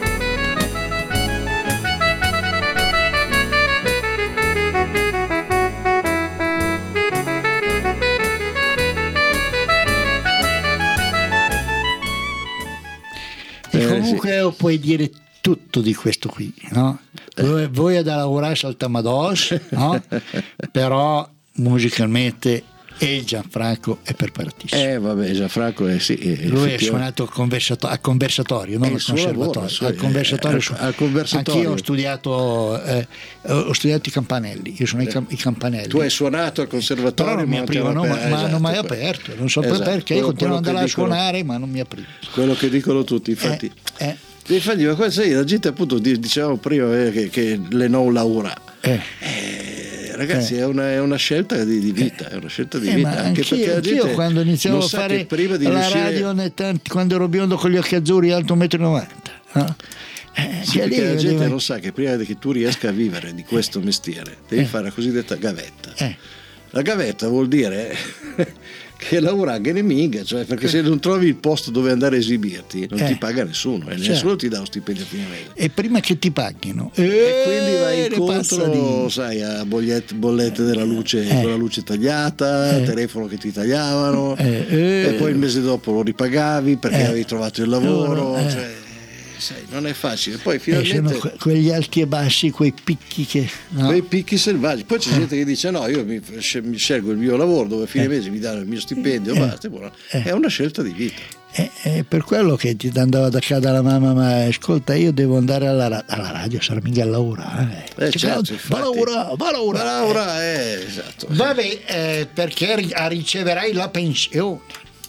E comunque puoi dire tutto di questo qui, no? Voi da lavorare saltamados, no? Però musicalmente e Gianfranco è preparatissimo. Vabbè, Gianfranco è sì. Lui è suonato al conversatorio, non al conservatorio. Al conversatorio. Anch'io ho studiato i campanelli. Io sono i campanelli. Tu hai suonato al conservatorio, però non mi aprivano, ma non mai aperto. Non so perché io continuo ad andare a suonare, ma non mi aprivo. Quello che dicono tutti, infatti. Infatti, ma qua sai, la gente appunto dicevamo prima che le non lavora. Ragazzi, è una scelta di vita, è una scelta di vita. Anche perché la gente quando iniziavo a fare prima di la radio, quando ero biondo con gli occhi azzurri, alto 1,90 m, no? Sì, perché la gente non sa che prima che tu riesca a vivere di questo mestiere devi fare la cosiddetta gavetta. La gavetta vuol dire che lavora anche ne minga, cioè, perché se non trovi il posto dove andare a esibirti non ti paga nessuno, e nessuno ti dà lo stipendio a fine mese. E prima che ti paghino, e quindi vai incontro, sai, a bollette della luce con la luce tagliata, telefono che ti tagliavano, e poi il mese dopo lo ripagavi perché avevi trovato il lavoro, cioè, sai, non è facile. Poi finalmente sono quegli alti e bassi, quei picchi che quei picchi selvaggi. Poi c'è gente che dice no, io mi scelgo il mio lavoro dove a fine mese mi danno il mio stipendio, basta, è una scelta di vita. È per quello che ti andava da casa la mamma, ma ascolta, io devo andare alla radio, sarà mica a lavorare. Certo, va a lavorare. Esatto. Vabbè, perché riceverai la pensione.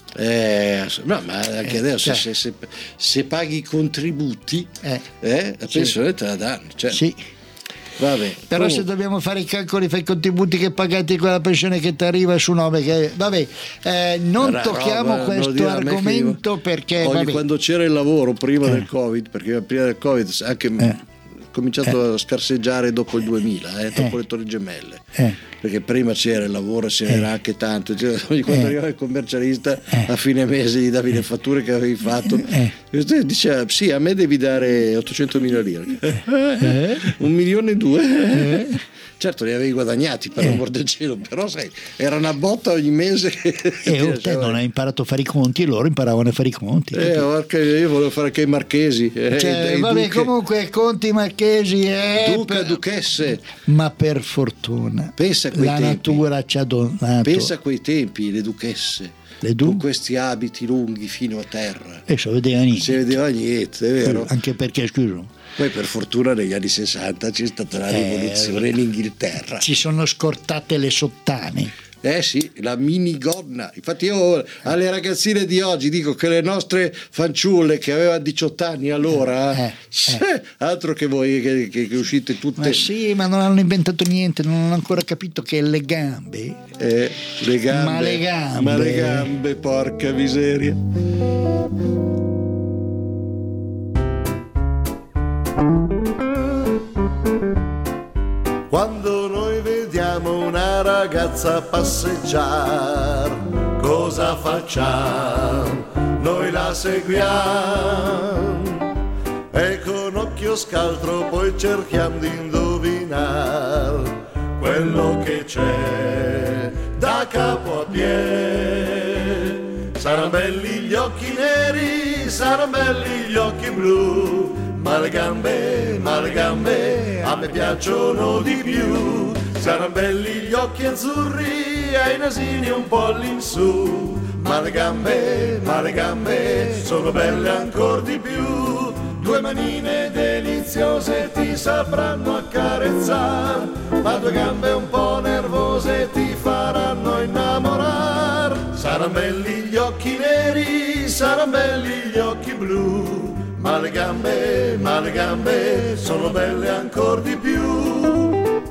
No, ma anche adesso se paghi i contributi, la pensione te la danno, certo. Sì. Vabbè, però se dobbiamo fare i calcoli fra i contributi che pagate con la pensione che ti arriva su nome, non tocchiamo questo argomento perché quando c'era il lavoro prima del Covid, perché prima del Covid anche cominciato a scarseggiare dopo il 2000, dopo le Torri Gemelle, perché prima c'era il lavoro, ce n'era anche tanto, quando arrivava il commercialista a fine mese gli davi le fatture che avevi fatto, diceva sì, a me devi dare 800.000 lire, 1,2 milioni. Certo, li avevi guadagnati, per l'amor del cielo, però sai, era una botta ogni mese. E te non hai imparato a fare i conti, loro imparavano a fare i conti. Io volevo fare anche i marchesi. Comunque conti marchesi, duca, duchesse. Ma per fortuna pensa a quei la tempi. Natura ci ha donato. Pensa a quei tempi, le duchesse. Con questi abiti lunghi fino a terra. E si vedeva niente. Si vedeva niente, è vero. Anche perché, scusa. Poi per fortuna negli anni 60 c'è stata la rivoluzione in Inghilterra. Ci sono scortate le sottane. Sì, la minigonna. Infatti io alle ragazzine di oggi dico che le nostre fanciulle che avevano 18 anni allora, altro che voi che uscite tutte. Ma sì, ma non hanno inventato niente, non hanno ancora capito che le gambe. Ma le gambe, porca miseria. Quando noi vediamo una ragazza passeggiare, cosa facciamo? Noi la seguiamo e con occhio scaltro poi cerchiamo di indovinare quello che c'è da capo a piedi. Saranno belli gli occhi neri, saranno belli gli occhi blu, ma le gambe, a me piacciono di più. Saranno belli gli occhi azzurri e i nasini un po' all'insù, ma le gambe, sono belle ancor di più. Due manine deliziose ti sapranno accarezzare, ma due gambe un po' nervose ti faranno innamorar. Saranno belli gli occhi neri, saranno belli gli occhi blu, ma le gambe, sono belle ancor di più.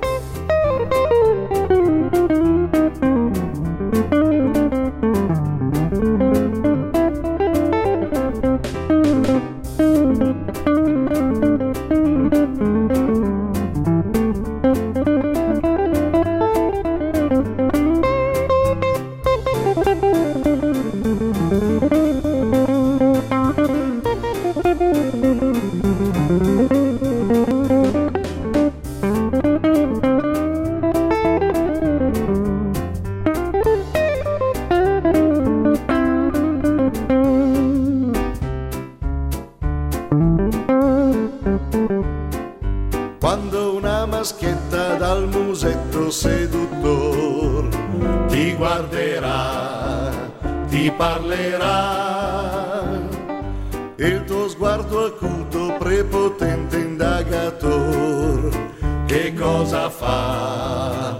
Quando una maschietta dal musetto seduttor ti guarderà, ti parlerà, il tuo sguardo acuto, prepotente, indagator, che cosa fa?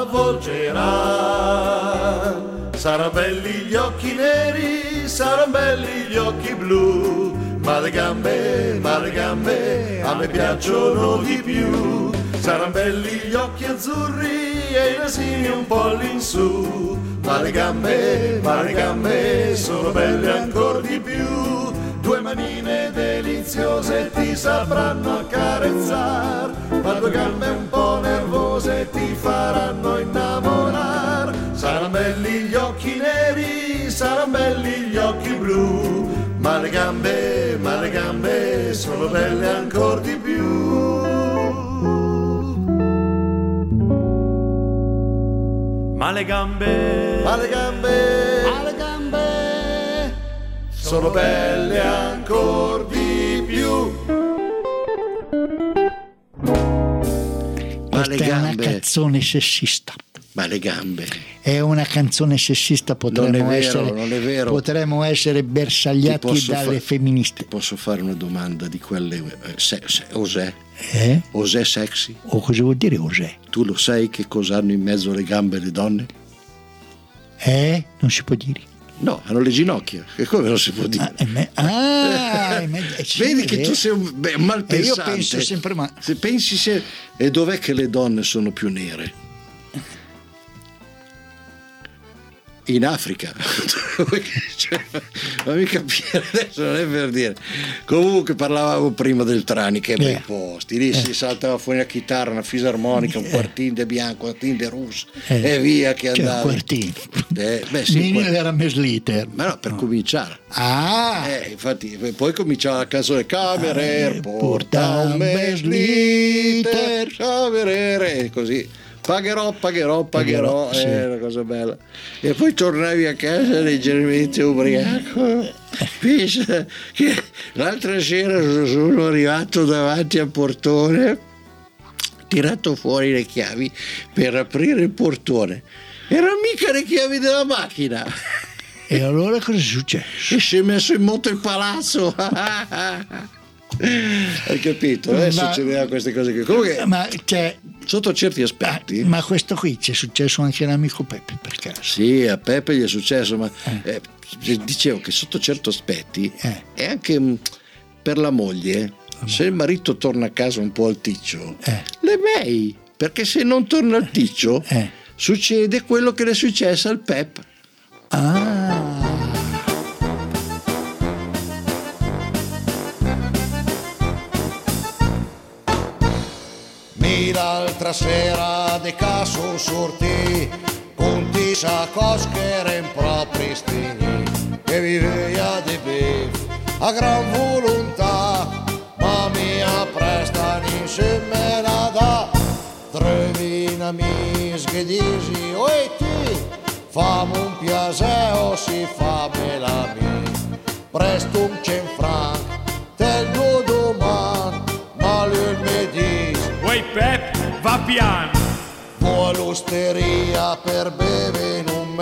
L'avvolgerà. Saranno belli gli occhi neri, saranno belli gli occhi blu, ma le gambe, a me piacciono di più. Saranno belli gli occhi azzurri e i nasini un po' all'insù, ma le gambe, sono belle ancor di più. Due manine deliziose ti sapranno accarezzar, ma due gambe un po' nervose ti faranno innamorar. Saranno belli gli occhi neri le gambe sono belle ancora di più. Ma le gambe sono belle ancora di più. Questa è una canzone sessista. Ma le gambe. È una canzone sessista, potremmo essere bersagliati dalle femministe. Ti posso fare una domanda di quelle osè? Osè sexy? O cosa vuol dire osè? Tu lo sai che cosa hanno in mezzo le gambe le donne? Non si può dire. No, hanno le ginocchia. E come non si può dire? Vedi che tu sei un malpensante. Io penso sempre se pensi e dov'è che le donne sono più nere? In Africa. Fammi capire, adesso non è per dire. Comunque parlavamo prima del Trani, che bei posti, lì si saltava fuori una chitarra, una fisarmonica, un quartin de bianco, un quartin de russo e via che andava. Un quartin. Sì, era mesliter. Ma no, per cominciare. Infatti poi cominciava la canzone Cameriere porta un mesliter, Cameriere, così. Pagherò, sì. È una cosa bella. E poi tornavi a casa leggermente ubriaco. Pensa che l'altra sera sono arrivato davanti al portone, tirato fuori le chiavi per aprire il portone. Erano mica le chiavi della macchina. E allora cosa è successo? E si è messo in moto il palazzo. Hai capito? Succedeva queste cose qui. Comunque, sotto certi aspetti. Ma questo qui c'è successo anche all'amico Peppe, per caso? Sì, a Peppe gli è successo, ma dicevo che sotto certi aspetti è anche per la moglie. Se il marito torna a casa un po' alticcio, le mei, perché se non torna alticcio succede quello che le è successo al Peppe. L'altra sera de caso sortì con ti sacos che erano proprio stini e viveva di bev a gran volontà, ma mia prestano insieme la da trovi una amici che dici oi ti fammi un piacere si fa bella mi presto un cenfranc del tuo domani ma lui mi dice Uè Pep, va piano. Vuoi l'osteria per bere in un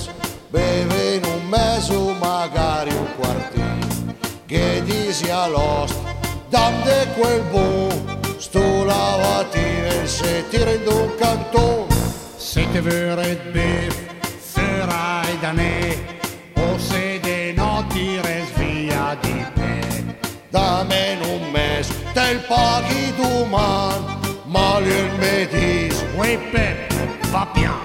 mese o magari un quartino. Che dici all'ost, dammi quel buon, sto lavative se ti rendo un cantone. Se te vuoi bev, farai da ne, o se de no ti via di te. Dammi in un mese, te paghi domani. Ma il me dice Uè Pep, va piano.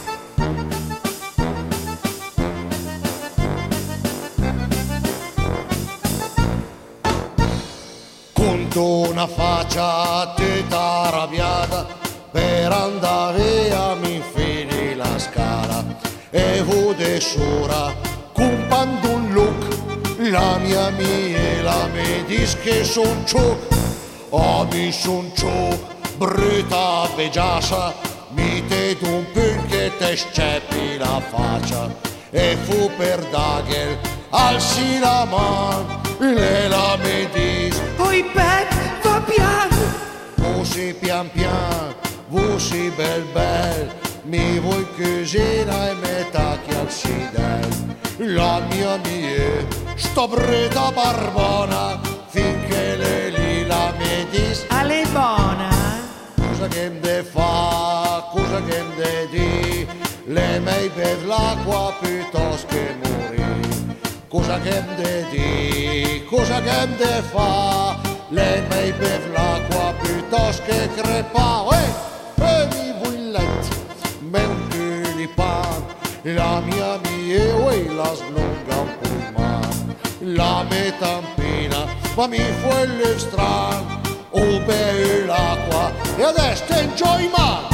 Con una faccia tutta arrabbiata per andare via mi infili la scala e vude sura compando un look la mia mi dice che son ciò mi son ciò brutta beggiasa, mi te d'un pun che te sceppi la faccia e fu per Dagel, alzi la man, le la mi dis Oi Pep, va piano. Vusi pian pian, vusi bel, mi vuoi cucina e metà che al sidel. La mia sto brutta barbona, finché le lì la mi dis Ale buona. Cosa che mi fa, cosa che mi di, le mei per l'acqua piuttosto che morì. Cosa che mi di, cosa che mi fa, le mei per l'acqua piuttosto che crepa. E mi vuoi letto, me un tulipan, la mia la slunga un pullman, la metampina, ma mi fu il strano. Oh, bevi l'acqua e adesso enjoy man.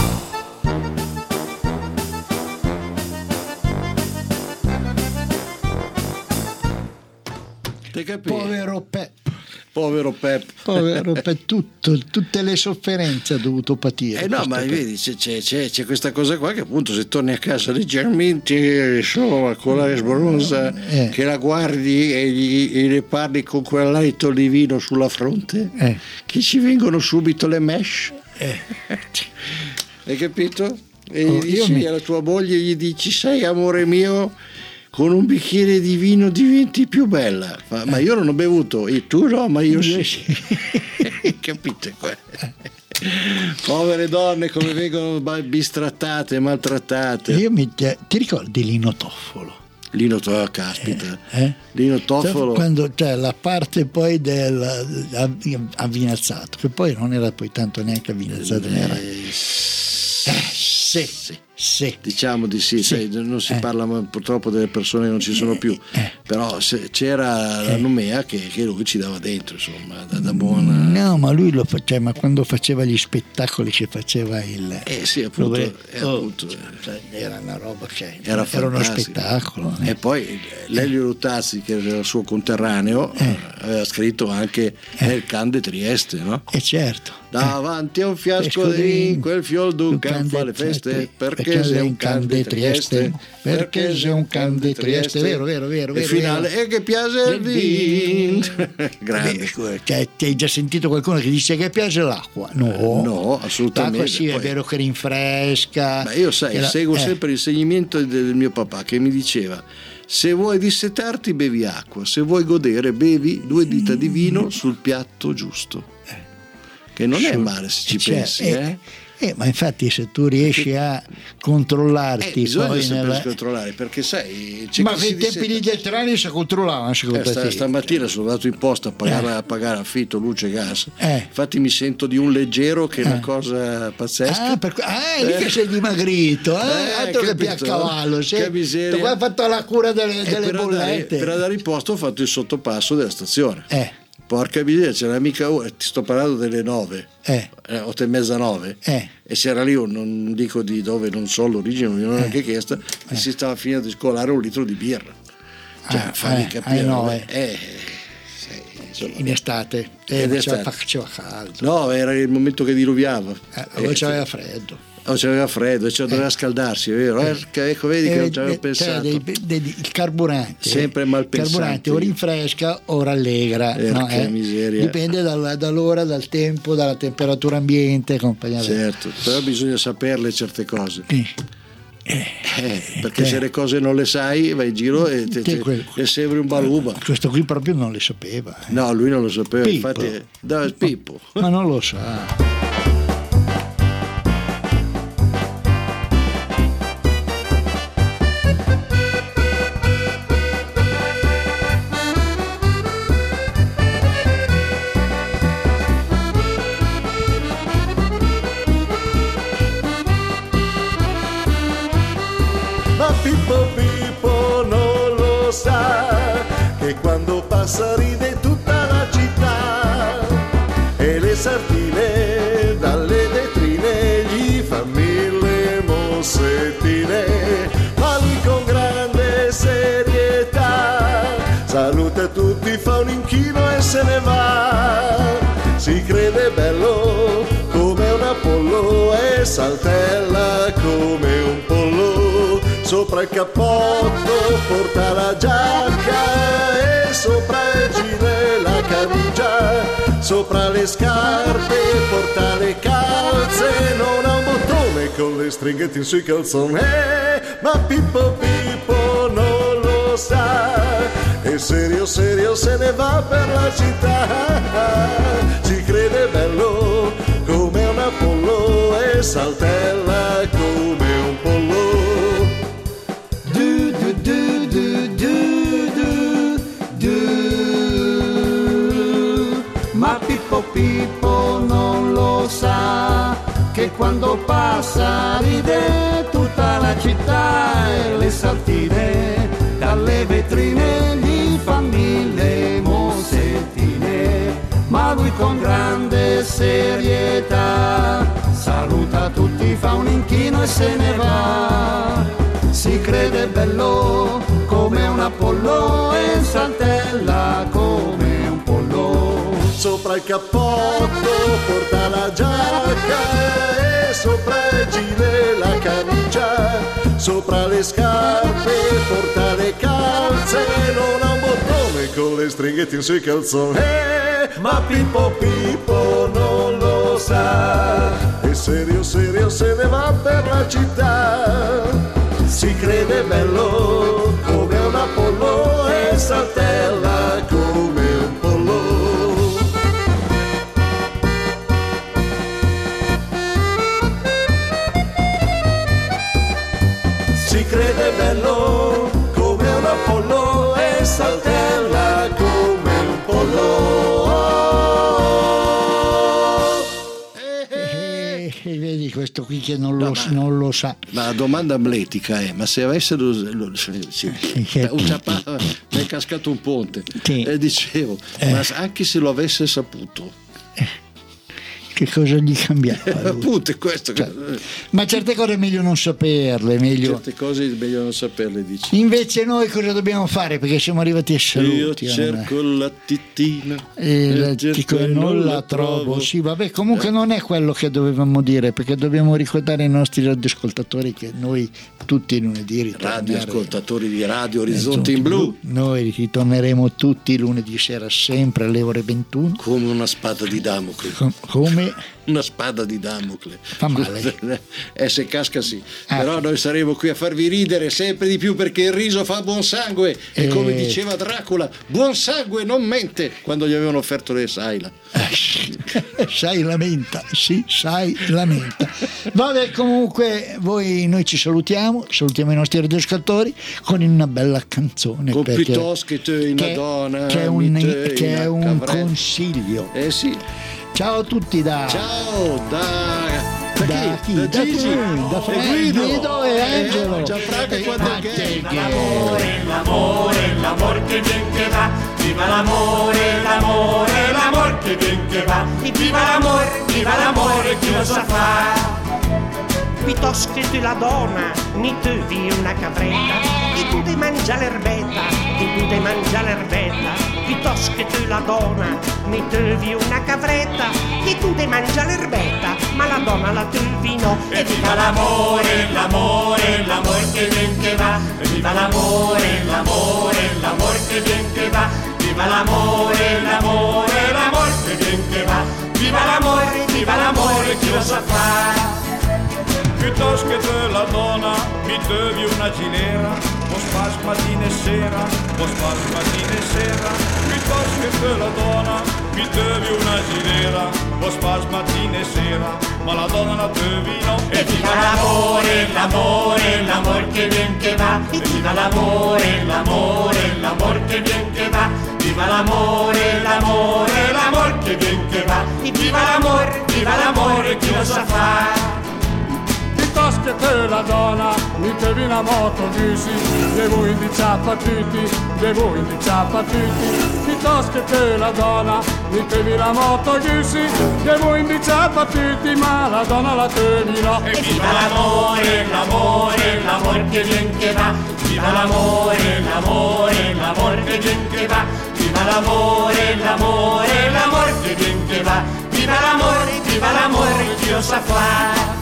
Hai capito? Povero Pep, tutte le sofferenze ha dovuto patire. No, ma vedi, c'è questa cosa qua che appunto se torni a casa leggermente insomma, con la sbronza, che la guardi e le parli con quell'alito di vino sulla fronte, che ci vengono subito le mesh. Hai capito? E gli dici alla tua moglie, gli dici: sai amore mio, con un bicchiere di vino diventi più bella. Ma io non ho bevuto, e tu no, ma io sì. Capite? Povere donne come vengono bistrattate, maltrattate. Ti ricordi Lino Toffolo? Lino Toffolo, caspita. Lino Toffolo. Quando c'è la parte poi del avvinazzato, che poi non era poi tanto neanche avvinazzato, era. Sì. Diciamo di sì. Sai, non si parla purtroppo delle persone che non ci sono più, però c'era la Nomea che lui ci dava dentro, insomma, da buona. No, ma lui lo faceva, ma quando faceva gli spettacoli che faceva il sì, appunto, era una roba che era uno spettacolo. E poi Lelio Luttazzi, che era il suo conterraneo, aveva scritto anche Il Can de Trieste, no? Certo. Davanti a un fiasco di vin, quel fiol d'un can fa le feste, perché sei un can de Trieste, perché sei un can de Trieste. Vero. E finale, e che piace il vin. Grande. Hai già sentito qualcuno che dice che piace l'acqua? No, assolutamente. L'acqua sì, è vero che rinfresca. Ma io seguo sempre l'insegnamento del mio papà, che mi diceva: se vuoi dissetarti bevi acqua, se vuoi godere bevi 2 dita di vino sul piatto giusto. Che non è male se ci pensi, ma infatti se tu riesci a controllarti bisogna poi saper controllare, perché sai, ma nei tempi di Gettrani si controllavano secondo te? Stamattina sono andato in posta a pagare affitto, luce e gas, infatti mi sento di un leggero che è una cosa pazzesca. È lì che sei dimagrito, altro che Piaccavallo, che miseria. Tu hai fatto la cura delle bollette. Per andare in posta ho fatto il sottopasso della stazione. Porca miseria, c'era mica ti sto parlando delle 9, 8:30, 9, e c'era lì non dico di dove, non so l'origine, non ho neanche chiesto, e si stava finendo di scolare 1 litro di birra. Fammi capire. In estate, faceva caldo. No, era il momento che diluviava. Allora c'aveva freddo. C'aveva freddo, doveva scaldarsi, è vero? Ecco, vedi che non ci avevo pensato. Il carburante sempre mal pensato. Il carburante o rinfresca o rallegra, miseria. Dipende dall'ora, dal tempo, dalla temperatura ambiente, compagnia. Certo, però bisogna saperle certe cose. Perché se le cose non le sai, vai in giro e sembri un baluba. Questo qui proprio non le sapeva. No, lui non lo sapeva, Pippo. infatti Pippo. Ma non lo sa. Pippo non lo sa che quando passa ride tutta la città e le sardine dalle vetrine gli fa 1000 mossettine, ma lui con grande serietà saluta tutti, fa un inchino e se ne va. Si crede bello come un Apollo e saltella come un pollo. Sopra il cappotto porta la giacca e sopra il gilet la camicia, sopra le scarpe porta le calze, non ha un bottone con le stringhe sui calzoni, ma Pippo non lo sa, e serio se ne va per la città, si crede bello come un Apollo e saltella come un pollo. Ma Pippo non lo sa che quando passa ride tutta la città e le sartine dalle vetrine gli fa 1000 mossettine, ma lui con grande serietà saluta tutti, fa un inchino e se ne va. Si crede bello come un Apollo e saltella come sopra il cappotto porta la giacca e sopra il gilet la camicia, sopra le scarpe porta le calze, non ha un bottone con le stringhe sui calzoni, ma Pippo non lo sa, e serio se ne va per la città, si crede bello come un Apollo e saltella come un pollo. Si crede bello come un Apollo e saltella come un pollo. Vedi questo qui che non lo sa. Ma la domanda amletica è: ma se avessero mi è cascato un ponte, sì. Dicevo, ma anche se lo avesse saputo, che cosa gli cambiava? Appunto, è questo. Ma certe cose è meglio non saperle, certe cose è meglio non saperle, dici. Invece noi cosa dobbiamo fare? Perché siamo arrivati a saluti. Io cerco la titina e non la trovo. Sì, vabbè, comunque non è quello che dovevamo dire, perché dobbiamo ricordare ai nostri radioascoltatori che noi tutti i lunedì ritorneremo. Radioascoltatori di Radio Orizzonte in Blu. Noi ritorneremo tutti i lunedì sera, sempre alle ore 21. Come una spada di Damocle. Come una spada di Damocle. Fa male. Se casca sì. Però noi saremo qui a farvi ridere sempre di più, perché il riso fa buon sangue e come diceva Dracula, buon sangue non mente, quando gli avevano offerto le Saila. Sai lamenta. Vabbè, comunque noi ci salutiamo i nostri radioascoltatori con una bella canzone, con piuttosto che te una donna che è un consiglio. Sì. Ciao a tutti da Gigi, da Guido e Angelo. Gianfranco e quando l'amore che vien che va, viva l'amore che vien che va, viva l'amore che lo sa fa. Piuttosto che tu la donna, mi trovi una capretta, e tu devi mangiare l'erbetta, piuttosto che tu la donna, mi trovi una capretta, e tu devi mangiare l'erbetta, ma la donna la trovi no. E viva l'amore che vien che va, e viva l'amore che vien che va, viva l'amore che vien che va, viva l'amore che lo sa fa. Piuttosto che te la donna mi devi una ginera, o spas mattina e sera, piuttosto che te la donna mi devi una ginera, o spas mattina e sera, ma la donna la devi no. E viva l'amore che vien che va, e viva l'amore che vien che va, viva l'amore che vien che va, e viva l'amore che lo sa fa. Piuttosto che te la donna mi devi una moto gisi, devo indiciare tutti, piuttosto che te la donna mi devi la moto gisi, devo indiciare tutti, ma la donna la devi no. E viva l'amore che vien che va, viva l'amore che vien che va, viva l'amore che vien che va, viva l'amore che lo sa fa.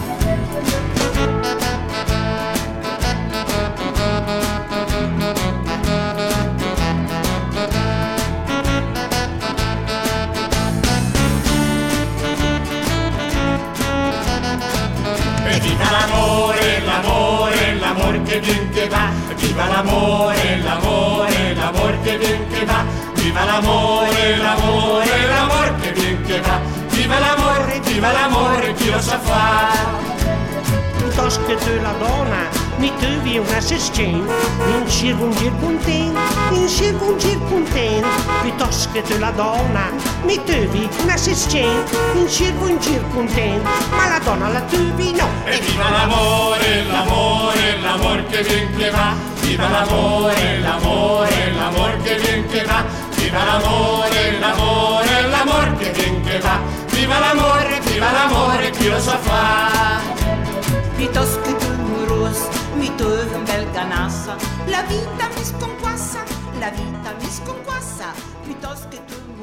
Viva l'amore che vien che va, viva l'amore che vien che va, viva l'amore che vien che va, viva l'amore che lo sa fa. Piuttosto che te la donna mi trovi una sescena, in circo un gir contento, piuttosto che te la donna mi trovi una sescena, in circo un gir contento, ma la donna la trovi no. E viva l'amore che vien che va, viva l'amore che vien che va, viva l'amore che vien che va, viva l'amore che lo sa fa. Piuttosto che tu moroso mi trovi un bel canassa, la vita mi sconquassa, piuttosto che tu